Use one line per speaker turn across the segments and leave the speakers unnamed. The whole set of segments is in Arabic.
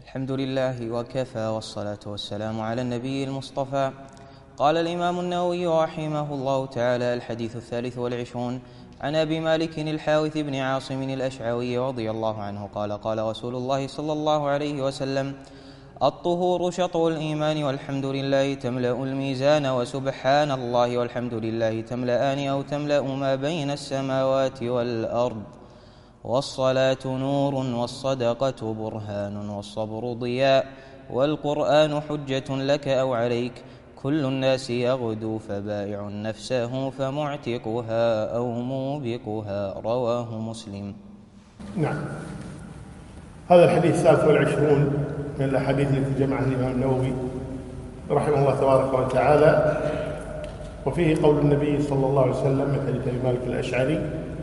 الحمد لله وكفى، والصلاة والسلام على النبي المصطفى. قال الإمام النووي رحمه الله تعالى: الحديث 23 عن أبي مالك الحارث بن عاصم الأشعري رضي الله عنه قال: قال رسول الله صلى الله عليه وسلم: الطهور شطر الإيمان، والحمد لله تملأ الميزان، وسبحان الله والحمد لله تملأان أو تملأ ما بين السماوات والأرض. والصلاة نور، والصدقة برهان، والصبر ضياء، والقرآن حجة لك أو عليك. كل الناس يغدو، فبائع نفسه فمعتقها أو موبقها. رواه مسلم.
نعم. هذا الحديث 23 من الأحاديث التي جمعها الإمام النووي رحمه الله تبارك وتعالى، وفيه قول النبي صلى الله عليه وسلم من حديث أبي مالك الأشعري: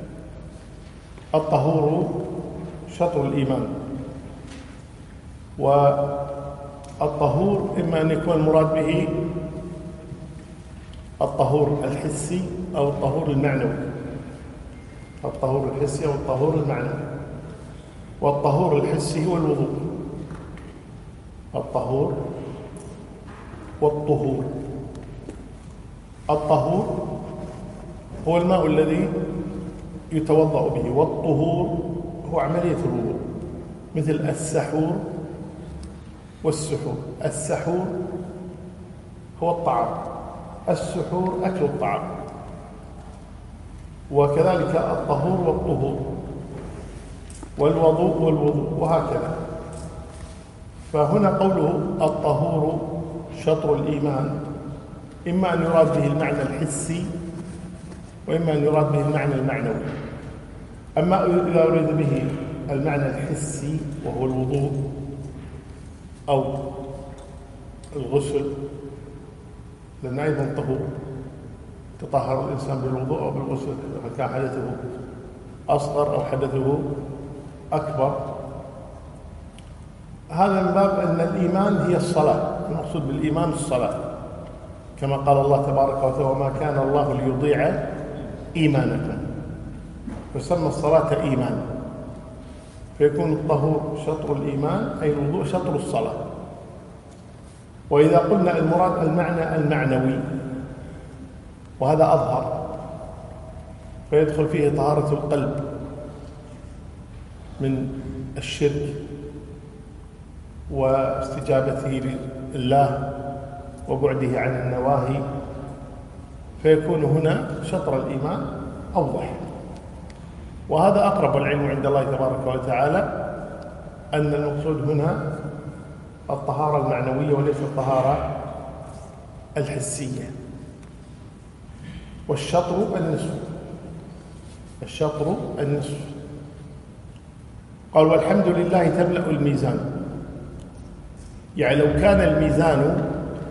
الطهور شطر الإيمان. والطهور إما أن يكون المراد به الطهور الحسي أو الطهور المعنوي، الطهور الحسي أو الطهور المعنوي. والطهور الحسي هو الوضوء، الطهور والطهور. الطهور هو الماء الذي يتوضأ به، والطهور هو عملية الوضوء، مثل السحور والسحور. السحور هو الطعام، السحور أكل الطعام، وكذلك الطهور والطهور، والوضوء والوضوء، وهكذا. فهنا قوله الطهور شطر الإيمان، إما أن يراد به المعنى الحسي، وإما أن يراد به المعنى المعنوي. أما إذا أريد به المعنى الحسي وهو الوضوء أو الغسل، لأن أيضا طهور، يتطهر الإنسان بالوضوء أو بالغسل، إذا كان حدثه أصغر أو حدثه أكبر. هذا من باب أن الإيمان هي الصلاة، المقصود بالإيمان الصلاة، كما قال الله تبارك وتعالى: وما كان الله ليضيع إيمانكم. فسمى الصلاة إيمان، فيكون الطهور شطر الإيمان، أي الوضوء شطر الصلاة. وإذا قلنا المراد المعنى المعنوي، وهذا أظهر، فيدخل فيه طهارة القلب من الشرك واستجابته لله وبعده عن النواهي، فيكون هنا شطر الإيمان أوضح. وهذا أقرب العلم عند الله تبارك وتعالى، أن المقصود هنا الطهارة المعنوية وليس الطهارة الحسية. والشطر النصف، الشطر النصف. قال: والحمد لله تملأ الميزان. يعني لو كان الميزان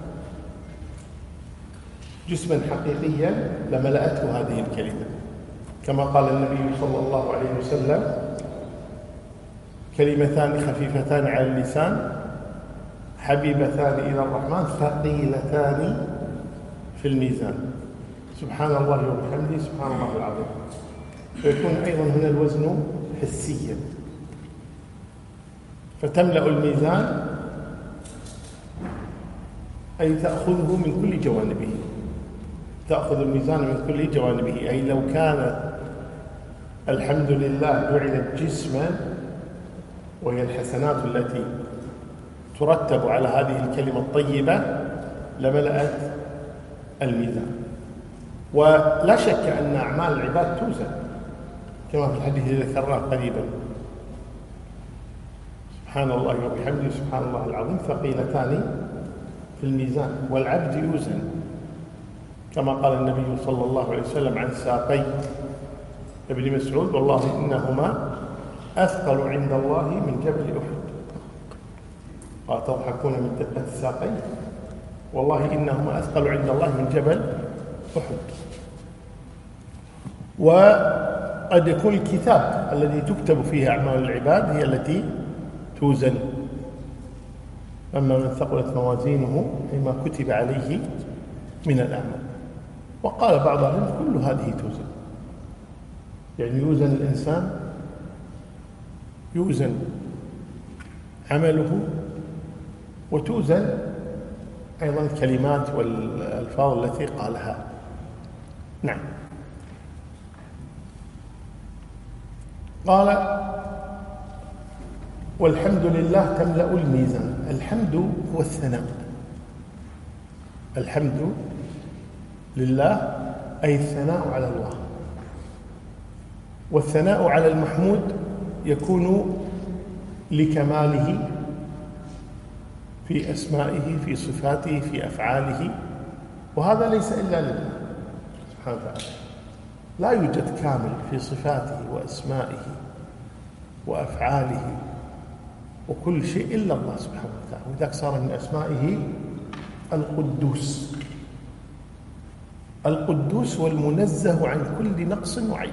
جسما حقيقيا لملأته هذه الكلمة، كما قال النبي صلى الله عليه وسلم: كلمتان خفيفتان على اللسان حبيبتان إلى الرحمن ثقيلتان في الميزان، سبحان الله وبحمده سبحان الله العظيم. فيكون أيضا هنا الوزن حسيا. فتملأ الميزان أي تأخذه من كل جوانبه، تأخذ الميزان من كل جوانبه. أي لو كانت الحمد لله جعلت جسما، وهي الحسنات التي ترتب على هذه الكلمة الطيبة، لملأت الميزان. ولا شك أن أعمال العباد توزن، كما في الحديث الذي ذكرناه قريبا: سبحان الله وبحمده سبحان الله العظيم ثقيلتان في الميزان. والعبد يوزن، كما قال النبي صلى الله عليه وسلم عن ساقي ابن مسعود: والله إنهما أثقل عند الله من جبل أحد. قال: تضحكون من دقة الساقين؟ والله إنهما أثقل عند الله من جبل أحد. وقد يكون الكتاب الذي تكتب فيه أعمال العباد هي التي توزن. أما من ثقلت موازينه فيما كتب عليه من الأعمال. وقال بعض العلماء: كل هذه توزن، يعني يوزن الإنسان، يوزن عمله وتوزن أيضا الكلمات والألفاظ التي قالها. نعم. قال: والحمد لله تملأ الميزان. الحمد هو الثناء، الحمد لله أي الثناء على الله، والثناء على المحمود يكون لكماله في أسمائه، في صفاته، في أفعاله، وهذا ليس إلا لله سبحانه وتعالى. لا يوجد كامل في صفاته وأسمائه وأفعاله وكل شيء إلا الله سبحانه وتعالى. وذلك صار من أسمائه القدوس. القدوس هو المنزه عن كل نقص وعيب.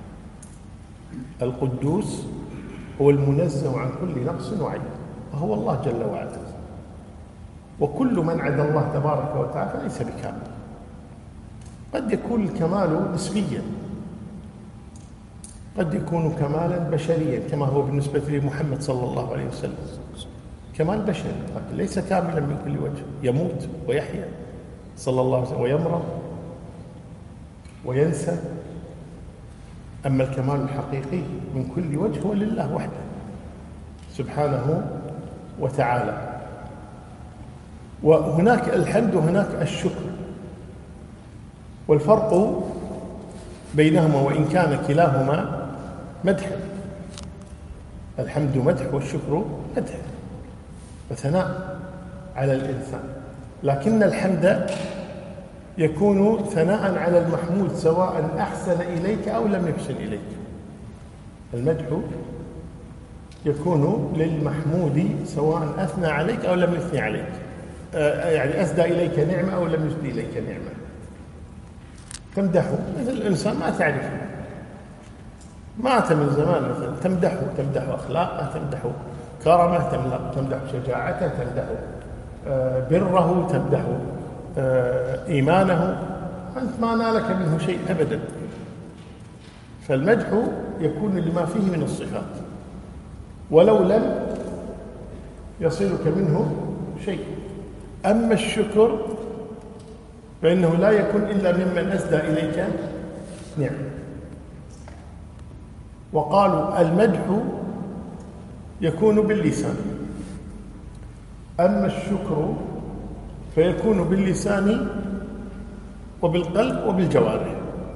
القدوس هو المنزه عن كل نقص وعيب، وهو الله جل وعلا. وكل من عدا الله تبارك وتعالى فليس بكامل. قد يكون الكمال نسبيا، قد يكون كمالا بشريا كما هو بالنسبة لمحمد صلى الله عليه وسلم، كمال بشري لكن ليس كاملا من كل وجه. يموت ويحيا صلى الله عليه وسلم، ويمرض وينسى. أما الكمال الحقيقي من كل وجه هو لله وحده سبحانه وتعالى. وهناك الحمد وهناك الشكر، والفرق بينهما وإن كان كلاهما مدح. الحمد مدح والشكر مدح وثناء على الإنسان، لكن الحمد يكون ثناء على المحمود سواء أحسن إليك أو لم يحسن إليك. المدح يكون للمحمود سواء أثنى عليك أو لم يثني عليك، يعني أسدى إليك نعمة أو لم يسدي إليك نعمة. تمدحه مثل الإنسان ما تعرفه، مات من زمان مثلا، تمدح أخلاقه، تمدح كرمه، تمدح شجاعته، تمدح بره، تمدح إيمانه، أنت ما نالك منه شيء أبدا. فالمدح يكون لما فيه من الصفات ولو لم يصلك منه شيء. أما الشكر فإنه لا يكون إلا ممن أسدى إليك نعم. وقالوا المدح يكون باللسان، أما الشكر فيكون باللسان وبالقلب وبالجوارح.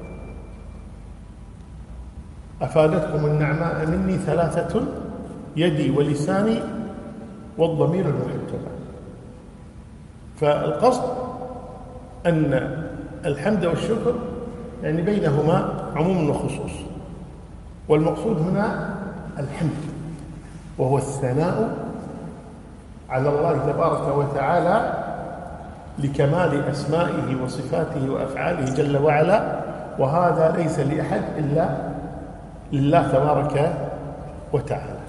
أفادتكم النعماء مني ثلاثة: يدي ولساني والضمير المحجبة. فالقصد أن الحمد والشكر يعني بينهما عموم وخصوص، والمقصود هنا الحمد وهو الثناء على الله تبارك وتعالى لكمال أسمائه وصفاته وأفعاله جل وعلا، وهذا ليس لأحد إلا لله تبارك وتعالى.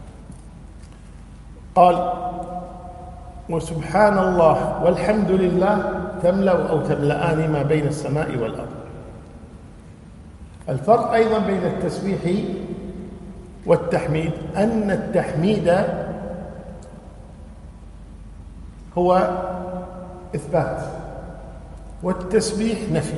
قال: وسبحان الله والحمد لله تملأ أو تملأان ما بين السماء والأرض. الفرق أيضا بين التسبيح والتحميد أن التحميد هو إثبات والتسبيح نفي.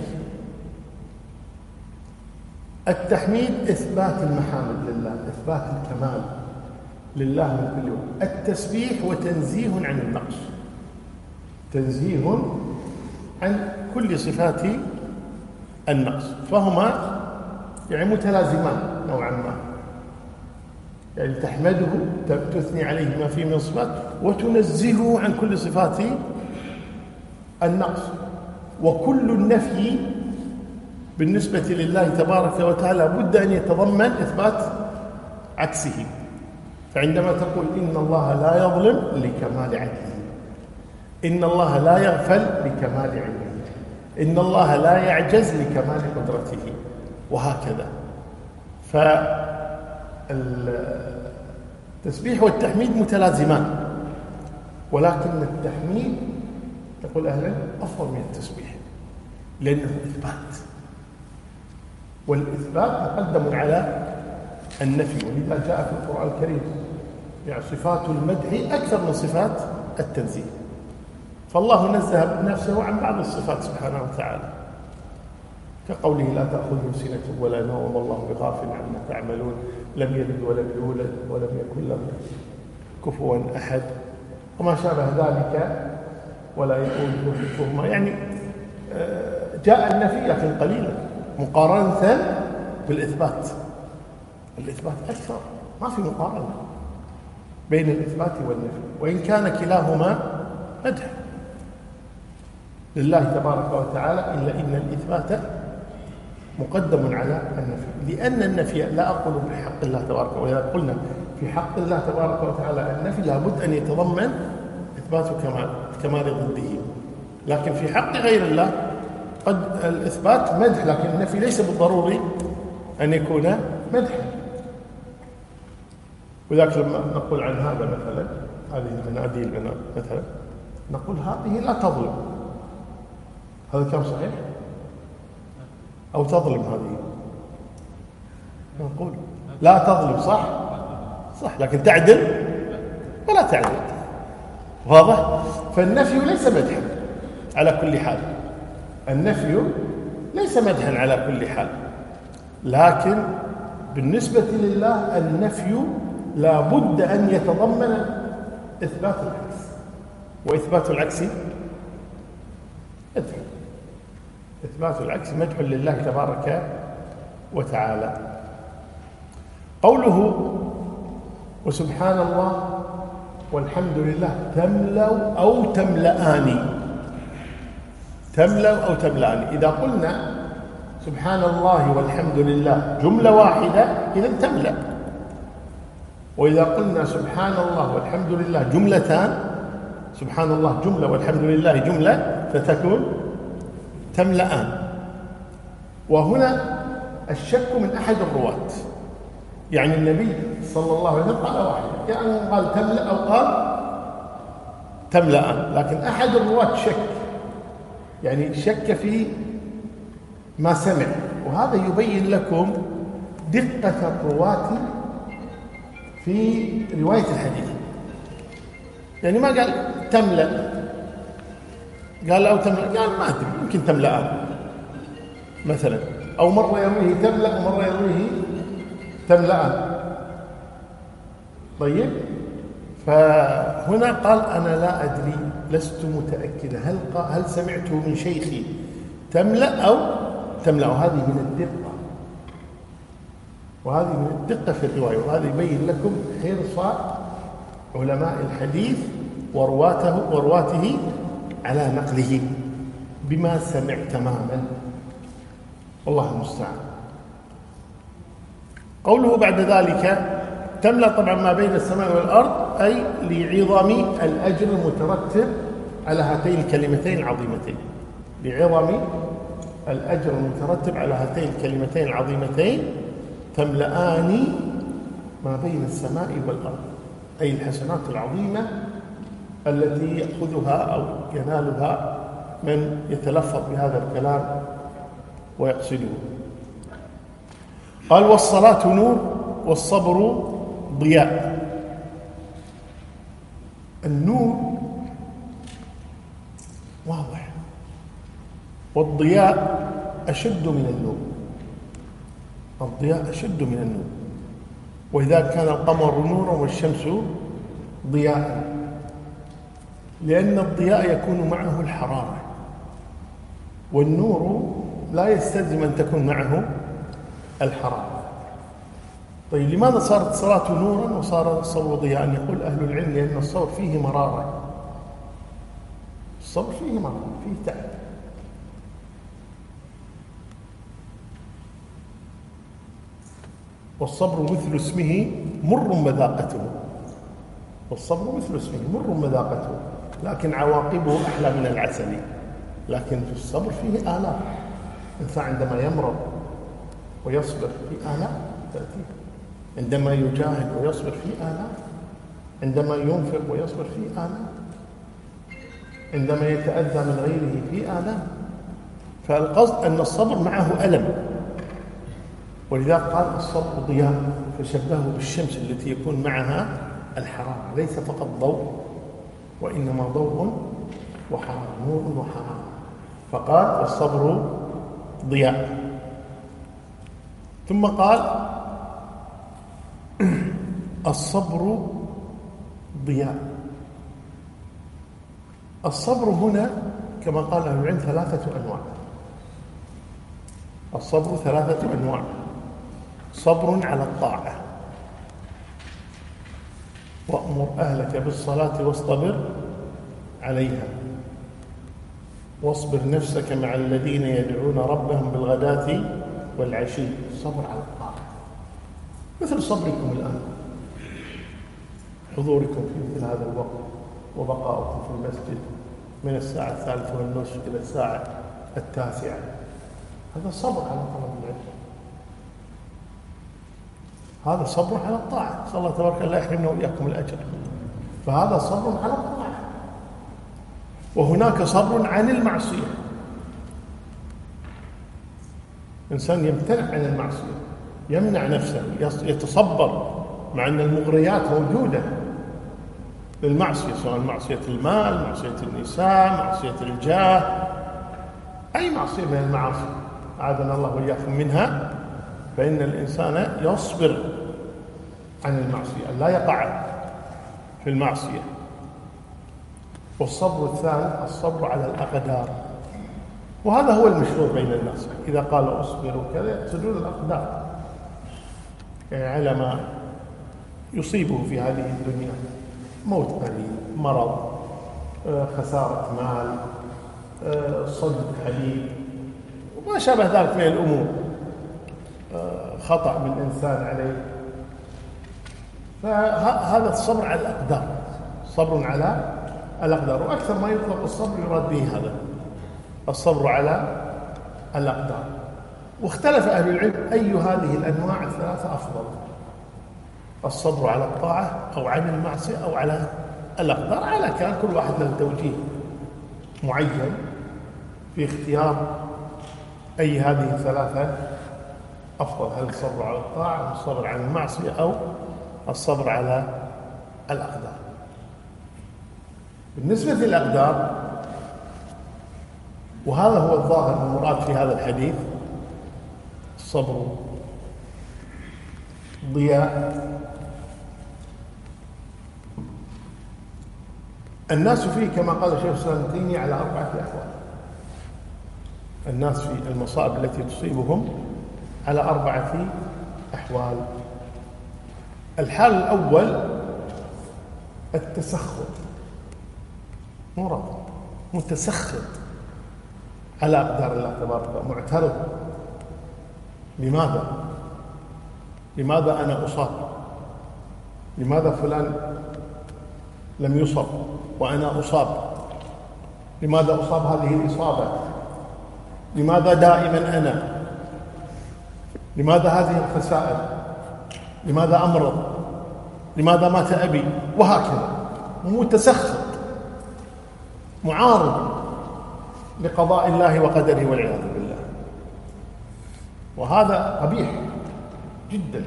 التحميد إثبات المحامد لله، إثبات الكمال لله من كل وجه. التسبيح وتنزيه عن النقص، تنزيه عن كل صفات النقص، فهما يعني متلازمان نوعا ما. يعني تحمده تثني عليه ما فيه من صفات، وتنزهه عن كل صفات النقص. وكل النفي بالنسبة لله تبارك وتعالى بد أن يتضمن إثبات عكسه. فعندما تقول إن الله لا يظلم لكمال عدله، إن الله لا يغفل لكمال علمه، إن الله لا يعجز لكمال قدرته، وهكذا. فالتسبيح والتحميد متلازمان، ولكن التحميد تقول أهلا أفضل من التسبيح لأنه إثبات، والإثبات مقدم على النفي. ولذا جاء في القرآن الكريم يعني صفات المدح أكثر من صفات التنزيه. فالله نزه نفسه عن بعض الصفات سبحانه وتعالى، كقوله لا تأخذه سنة ولا نوم والله بغافل عما تعملون، لم يلد ولم يولد ولم يكن له كفوا أحد، وما شابه ذلك، ولا يؤوده حفظهما. يعني جاء النفي لكن قليلا مقارنة بالإثبات. الإثبات أكثر، ما في مقارنة بين الإثبات والنفي، وإن كان كلاهما مدح لله تبارك وتعالى، إلا إن الإثبات مقدم على النفي، لأن النفي لا أقول بحق الله تبارك وتعالى. وإذا قلنا في حق الله تبارك وتعالى النفي لابد أن يتضمن إثبات كمال ضده، لكن في حق غير الله قد الإثبات مدح، لكن النفي ليس بالضروري أن يكون مدحا. وذلك لما نقول عن هذا مثلا، هذه المناديل مثلا، نقول هذه لا تظلم، هذا كلام صحيح؟ أو تظلم هذه؟ نقول لا تظلم، صح؟ صح، لكن تعدل ولا تعدل، واضح؟ فالنفي ليس مدحا على كل حال، النفي ليس مدحا على كل حال، لكن بالنسبة لله النفي لا بد أن يتضمن إثبات العكس، وإثبات العكس مدح، إثبات العكس مدح لله تبارك وتعالى. قوله وسبحان الله والحمد لله تملأ أو تملأان، تملأ أو تملأان. إذا قلنا سبحان الله والحمد لله جملة واحدة إذن تملأ، وإذا قلنا سبحان الله والحمد لله جملتان، سبحان الله جملة والحمد لله جملة، فتكون تملأان. وهنا الشك من أحد الرواة، يعني النبي صلى الله عليه وسلم قال واحدة، يعني قال تملأ أو قال تملأان، لكن أحد الرواة شك، يعني شك في ما سمع، وهذا يبين لكم دقة الرواة في رواية الحديث. يعني ما قال تملأ، قال أو تملأ، قال ما أدري يمكن تملأان مثلا، أو مرة يرويه تملأ ومرة يرويه تملأان. طيب، فهنا قال أنا لا أدري، لست متأكدة، هل سمعت من شيخي تملأ أو تملأ. هذه من الدقة، وهذه من الدقة في الرواية، وهذا يبين لكم حرص علماء الحديث ورواته على نقله بما سمع تماما، والله المستعان. قوله بعد ذلك تملأ، طبعا ما بين السماء والأرض، أي لعظم الأجر المترتب على هاتين الكلمتين العظيمتين، لعظم الأجر المترتب على هاتين الكلمتين العظيمتين، تملأان ما بين السماء والأرض، أي الحسنات العظيمة التي يأخذها أو ينالها من يتلفظ بهذا الكلام ويقصده. قال والصلاة نور والصبر ضياء. النور واضح، والضياء أشد من النور، الضياء أشد من النور. وإذا كان القمر نورا والشمس ضياء، لأن الضياء يكون معه الحرارة، والنور لا يستلزم أن تكون معه الحرارة. طيب، لماذا صارت الصلاة نورا وصار الصبر ضياء؟ يقول أهل العلم لأن الصبر فيه مرارة، الصبر فيه مرارة، فيه تعب. والصبر مثل اسمه مر مذاقته، والصبر مثل اسمه مر مذاقته، لكن عواقبه أحلى من العسل. لكن في الصبر فيه آلام، الإنسان عندما يمرض ويصبر في آلام تأتيه، عندما يجاهد ويصبر في آلام، عندما ينفق ويصبر في آلام، عندما يتأذى من غيره في آلام. فالقصد أن الصبر معه ألم، ولذا قال الصبر ضياء، فشبهه بالشمس التي يكون معها الحرارة، ليس فقط ضوء وإنما ضوء وحرام، نور وحرام. فقال والصبر ضياء. ثم قال الصبر ضياء. الصبر هنا كما قال أهل العلم 3 أنواع. الصبر 3 أنواع: صبر على الطاعة، وأمر أهلك بالصلاة واصطبر عليها، واصبر نفسك مع الذين يدعون ربهم بالغداة والعشي. الصبر على الطاعة مثل صبركم الآن، حضوركم في مثل هذا الوقت وبقاؤكم في المسجد من الساعة 3:30 إلى الساعة 9، هذا صبر على طلب العلم، هذا صبر على الطاعة. صلى الله تبارك الله يحرمنا وإياكم الأجر. فهذا صبر على الطاعة. وهناك صبر عن المعصية، إنسان يمتنع عن المعصية، يمنع نفسه، يتصبر مع أن المغريات موجودة للمعصية، سواء معصية المال، معصية النساء، معصية الجاه، أي معصية من المعاصي أعاذنا الله وإياكم منها. فإن الإنسان يصبر عن المعصية، لا يقع في المعصية. والصبر الثالث الصبر على الأقدار، وهذا هو المشهور بين الناس. إذا قال أصبر كذا يقصدون الأقدار، يعني على ما يصيبه في هذه الدنيا، موت قريب، مرض، خسارة مال، صد حليب، وما شابه ذلك من الأمور، خطأ من إنسان عليه. فهذا الصبر على الأقدار، صبر على الأقدار. وأكثر ما يطلق الصبر يراد به هذا الصبر على الأقدار. واختلف أهل العلم أي هذه الأنواع الثلاثة أفضل: الصبر على الطاعة أو عن المعصية أو على الأقدار. على كان كل واحد له توجيه معين في اختيار أي هذه الثلاثة أفضل: هل الصبر على الطاعة أو الصبر عن المعصية أو الصبر على الأقدار. بالنسبة للأقدار، وهذا هو الظاهر المراد في هذا الحديث، الصبر ضياء. الناس فيه كما قال شيخ الإسلام ابن تيمية على 4 أحوال. الناس في المصائب التي تصيبهم على 4 أحوال. الحال الأول التسخط، مرض متسخط على أقدار الله تبارك وتعالى، معترض. لماذا أنا أصاب؟ لماذا فلان لم يصب وأنا أصاب؟ لماذا أصاب هذه الإصابة؟ لماذا دائما أنا؟ لماذا هذه الخسائر؟ لماذا أمرض؟ لماذا مات أبي؟ وهكذا، متسخط معارض لقضاء الله وقدره والعياذ بالله. وهذا قبيح جدا.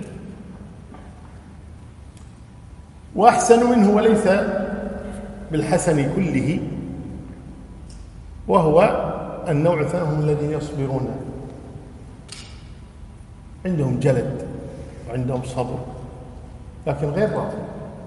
وأحسن منه وليس بالحسن كله، وهو النوع الثاني، هم الذين يصبرون، عندهم جلد وعندهم صبر، لكن غير راضي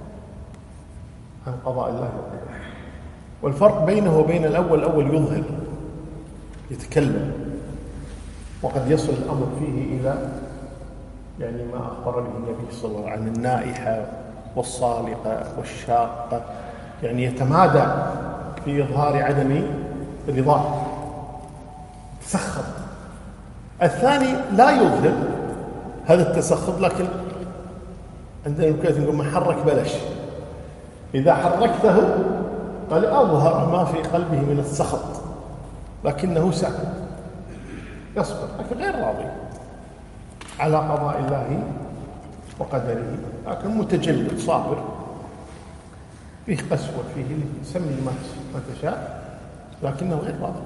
عن قضاء الله وقدره. والفرق بينه وبين الأول يظهر، يتكلم، وقد يصل الأمر فيه إلى يعني ما أخبر به النبي صلى الله عليه وسلم عن النائحة والصالقة والشاقة، يعني يتمادى في إظهار عدم رضاه، تسخط. الثاني لا يظهر هذا التسخط، لكن عندنا الكاتب يقول من حرك بلش، إذا حركته قال أظهر ما في قلبه من السخط، لكنه ساكت يصبر، لكن غير راضي على قضاء الله وقدره، لكن متجلد صابر، فيه قسوة، فيه سمي ما تشاء، لكنه غير راضي.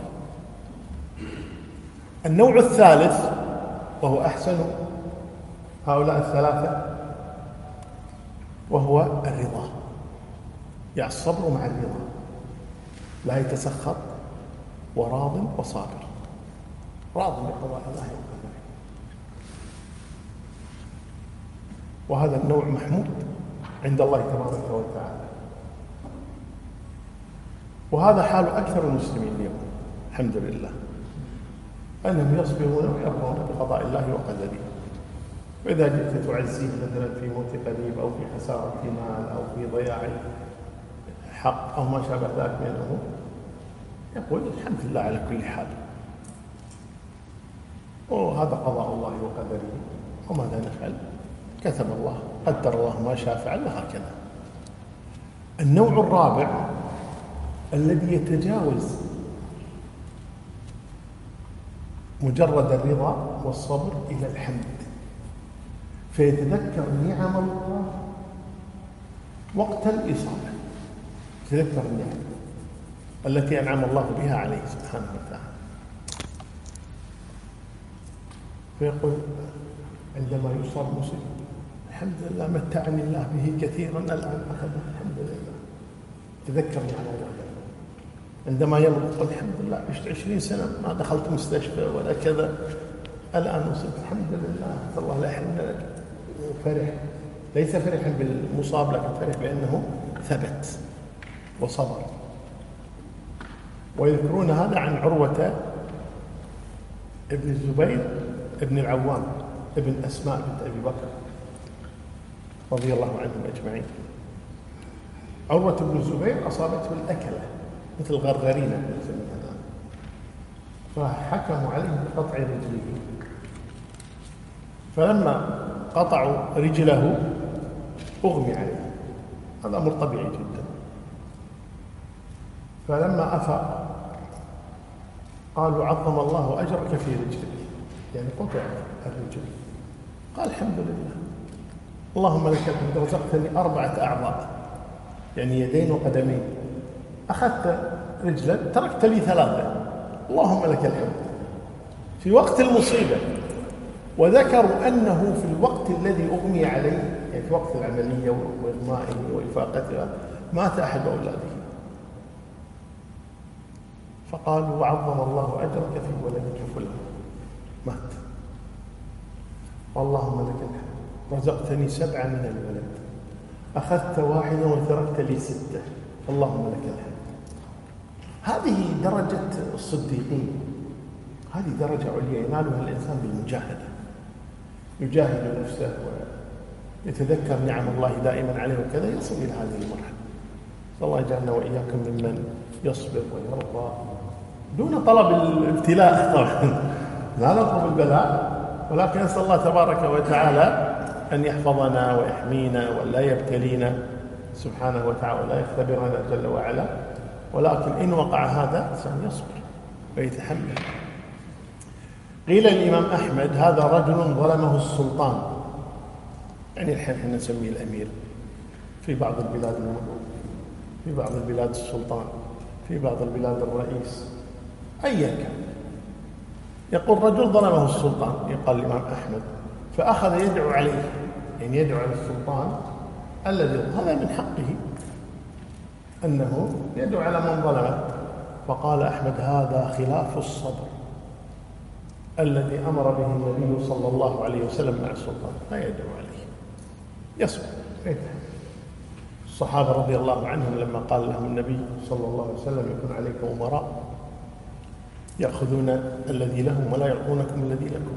النوع الثالث وهو أحسن هؤلاء الثلاثة، وهو الرضا. يعني الصبر مع الرضا، لا يتسخط، وراض وصابر، راض بقضاء الله وقدره. وهذا النوع محمود عند الله تبارك وتعالى، وهذا حال أكثر المسلمين اليوم الحمد لله، أنهم يصبرون ويرضون بقضاء الله وقدره. وإذا جئت تعزيه مثلا في موت قريب أو في خسارة مال أو في ضياع حق أو ما شابه ذلك من الأمور، يقول الحمد لله على كل حال، وهذا قضاء الله وقدره، وماذا نفعل؟ كتب الله، قدر الله ما شاء فعل، وهكذا. النوع الرابع الذي يتجاوز مجرد الرضا والصبر إلى الحمد، فيتذكر نعم الله وقت الإصابة، يتذكر النعم التي أنعم الله بها عليه سبحانه وتعالى، فيقول عندما يصاب مصيب الحمد لله متعني الله به كثيرا، الآن أخذه الحمد لله، تذكر نعم الله. عندما يمرض يقول الحمد لله عشت 20 سنة ما دخلت مستشفى ولا كذا، الآن وصلت الحمد لله، الله لا يحرمنا لك. فرح، ليس فرحا بالمصاب لكن فرح بأنه ثبت وصبر. ويذكرون هذا عن عروة ابن الزبير ابن العوام ابن أسماء بنت أبي بكر رضي الله عنهم أجمعين. عروة بن الزبير أصابته الأكلة مثل غرغرينة فحكموا عليه بقطع رجله، فلما قطعوا رجله أغمي عليه، هذا أمر طبيعي جدا. فلما أفاق قالوا عظم الله أجرك في رجلك، يعني قطع الرجل، قال الحمد لله اللهم لك الحمد، رزقتني 4 أعضاء يعني يدين وقدمين، أخذت رجلا تركت لي 3، اللهم لك الحمد. في وقت المصيبة، وذكروا أنه في الوقت الذي أغمي عليه، يعني في وقت العملية وإغمائه وإفاقتها، مات أحد أولاده، فقالوا وعظم الله أجرك في ولدك فلان، مات، اللهم لك الحمد، رزقتني 7 من الولد، أخذت 1 وتركت لي 6، اللهم لك الحمد. هذه درجة الصديقين، هذه درجة عليا ينالها الإنسان بالمجاهدة، يجاهد نفسه ويتذكر نعم الله دائما عليه وكذا، يصل إلى هذه المرحلة. صلى الله يجعلنا وإياكم ممن يصبر ويرضى دون طلب الابتلاء طبعا، لا نطلب البلاء، ولكن نسأل الله تبارك وتعالى أن يحفظنا ويحمينا ولا يبتلينا سبحانه وتعالى ولا يختبرنا جل وعلا. ولكن إن وقع هذا الإنسان يصبر ويتحمل. قيل الإمام أحمد هذا رجل ظلمه السلطان، يعني الحين احنا نسميه الأمير، في بعض البلاد الملوك، في بعض البلاد السلطان، في بعض البلاد الرئيس، أيا كان. يقول رجل ظلمه السلطان، يقال الإمام أحمد، فأخذ يدعو عليه، يعني يدعو على السلطان الذي هذا من حقه أنه يدعو على من ظلمه. فقال أحمد هذا خلاف الصبر الذي أمر به النبي صلى الله عليه وسلم مع السلطان، لا يدعو عليه، يصبر. الصحابة رضي الله عنهم لما قال لهم النبي صلى الله عليه وسلم يكون عليكم أمراء يأخذون الذي لهم ولا يعطونكم الذي لكم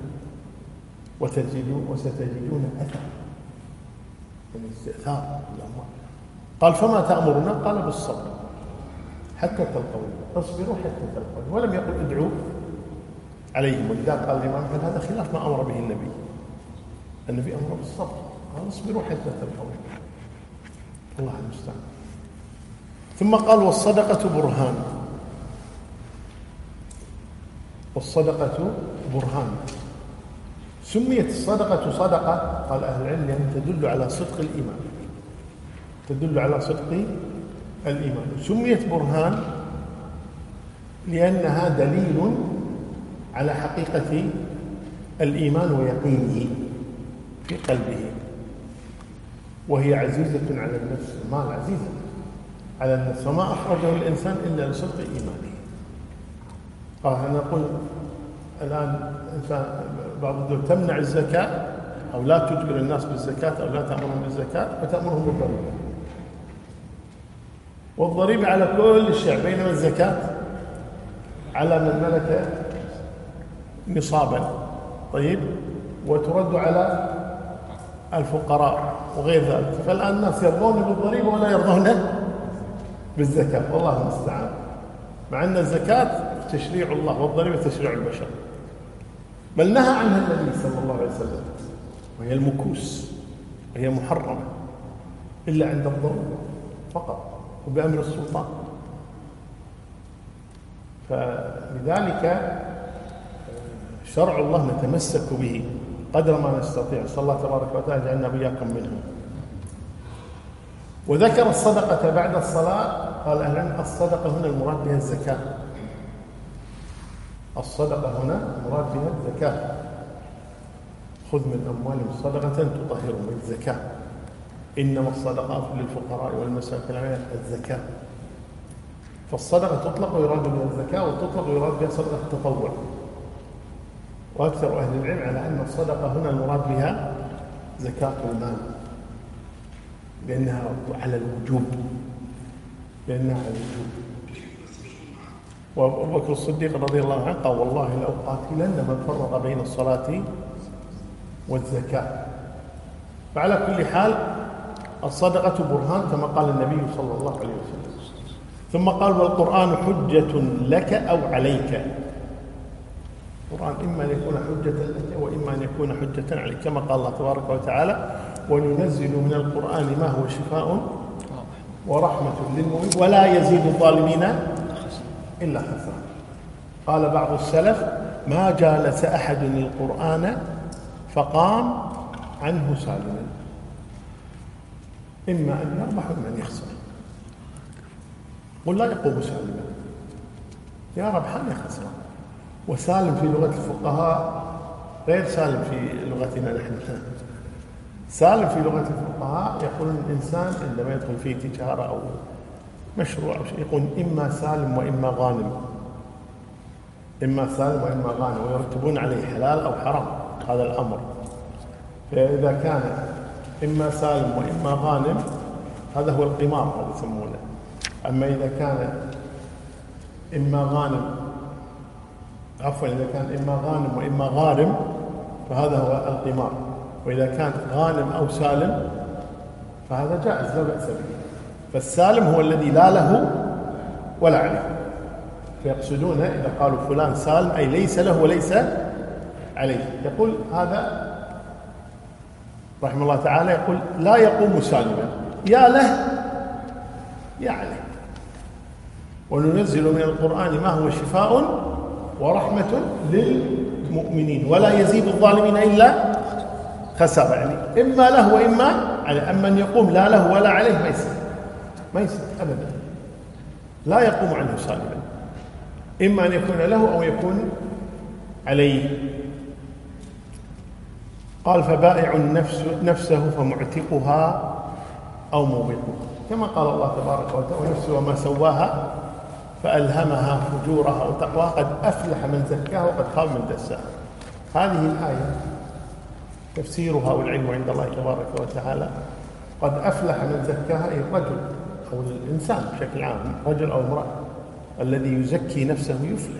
وستجدون أثر، يعني استئثار الأموال. قال فما تأمرنا؟ قال بالصبر حتى تلقون، اصبروا حتى تلقون، ولم يقل ادعوا عليهم. ولذلك قال الإمام أحمد هذا خلاف ما أمر به النبي أمر بالصبر، قال اصبروا حتى تلقون، الله المستعان. ثم قال والصدقة برهان، والصدقة برهان. سميت الصدقة صدقة، قال أهل العلم يعني تدل على صدق الإيمان، تدل على صدق الإيمان. سميت برهان لأنها دليل على حقيقة الإيمان ويقينه في قلبه، وهي عزيزة على النفس، المال عزيزة على النفس، وما أخرجه الإنسان إلا لصدق إيمانه. نقول الآن إنسان بعض الدول تمنع الزكاة أو لا تجبر الناس بالزكاة أو لا تأمرهم بالزكاة وتأمرهم بالضريبة، والضريبة على كل الشعب، بينما الزكاة على من ملك نصابا. طيب، وترد على الفقراء وغير ذلك. فالآن الناس يرضون بالضريبة ولا يرضون بالزكاة، والله المستعان، مع أن الزكاة تشريع الله والضريبة تشريع البشر، بل نهى عنها النبي صلى الله عليه وسلم، وهي المكوس، وهي محرمة إلا عند الضرورة فقط وبأمر السلطان. فلذلك شرع الله نتمسك به قدر ما نستطيع، صلى الله تبارك وتعالى جعلنا وإياكم منهم. وذكر الصدقة بعد الصلاة، قال أهل العلم الصدقة هنا المراد بها الزكاة، الصدقة هنا المراد بها الزكاة، خذ من أموالهم صدقة تطهرهم، الزكاة، إنما الصدقات للفقراء والمساكين، الزكاة. فالصدقة تطلق ويراد بها الزكاة، وتطلق ويراد بها صدقة التطوع. وأكثر أهل العلم على أن الصدقة هنا المراد بها زكاة المال، لأنها على الوجوب، وأبو بكر الصديق رضي الله عنه قال والله لأقاتلن من فرق بين الصلاة والزكاة. فعلى كل حال الصدقة برهان كما قال النبي صلى الله عليه وسلم. ثم قال والقرآن حجة لك أو عليك. القرآن إما أن يكون حجة لك وإما أن يكون حجة عليك، كما قال الله تبارك وتعالى وننزل من القرآن ما هو شفاء ورحمة للمؤمنين ولا يزيد الظالمين إلا خسارة. قال بعض السلف ما جالس أحد القرآن فقام عنه سالما، إما أن يربح وإما أن يخسر. قل لا يقوم سالما، يا ربحان يا خسران. وسالم في لغة الفقهاء غير سالم في لغتنا نحن. سالم في لغة الفقهاء يقول الإنسان عندما يدخل في تجارة أو مشروع أو شيء يقول إما سالم وإما غانم، إما سالم وإما غانم، ويرتبون عليه حلال أو حرام هذا الأمر. فإذا كان إما سالم وإما غانم هذا هو القمار، هذا يسمونه. أما إذا كان إما غانم، عفوا، إذا كان إما غانم وإما غارم فهذا هو القمار. وإذا كان غانم أو سالم فهذا جائز لا بأس به. فالسالم هو الذي لا له ولا عليه، فيقصدون إذا قالوا فلان سالم أي ليس له وليس عليه. يقول هذا رحمه الله تعالى يقول لا يقوم سالما، يا له يا عليه. وننزل من القرآن ما هو شفاء ورحمة للمؤمنين ولا يزيد الظالمين إلا خسارة. يعني إما له وإما عليه. أما أن يقوم لا له ولا عليه ما يصير أبدا، لا يقوم عنه سالما، إما أن يكون له أو يكون عليه. قال فبائع نفسه فمعتقها أو موبقها، كما قال الله تبارك وتعالى ونفسه وما سواها فألهمها فجورها وتقواها قد أفلح من زكاها وقد خاب من دساها. هذه الآية تفسيرها والعلم عند الله تبارك وتعالى قد أفلح من زكاها أي الرجل أو الإنسان بشكل عام، رجل أو امرأة، الذي يزكي نفسه يفلح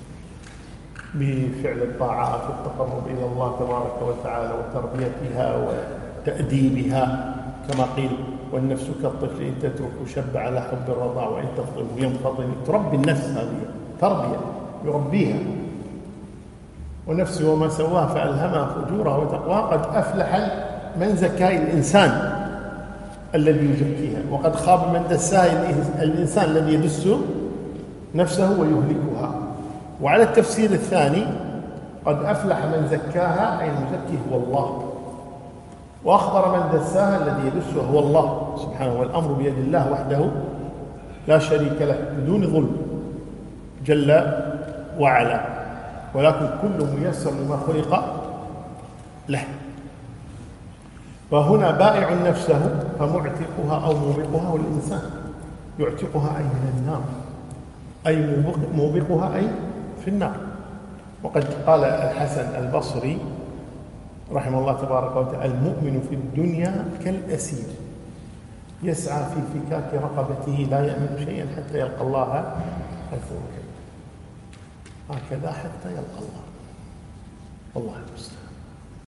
بفعل الطاعات والتقرب إلى الله تبارك وتعالى وتربيتها وتأديبها، كما قيل والنفس كالطفل إن تترك شب على حب الرضاع وإن تفضل ينفضل. تربي النفس، هذه تربية يربيها. ونفسه وما سواها فألهمها فجورها وتقواها قد أفلح من زكى الإنسان الذي يزكيها وقد خاب من دساها الإنسان الذي يدس نفسه ويهلكها. وعلى التفسير الثاني قد أفلح من زكاها أي المزكي هو الله، وأخبر من دساها الذي يدسه هو الله سبحانه. والأمر بيد الله وحده لا شريك له بدون ظلم جل وعلا، ولكن كل ميسر لما خلق له. وهنا بائع نفسه فمعتقها أو موبقها والإنسان، يعتقها أي من النار، أي موبقها أي في النار. وقد قال الحسن البصري رحمه الله تبارك وتعالى: المؤمن في الدنيا كالأسير يسعى في فكاك رقبته لا يأمن شيئا حتى يلقى الله عز وجل. هكذا حتى يلقى الله. والله المستعان.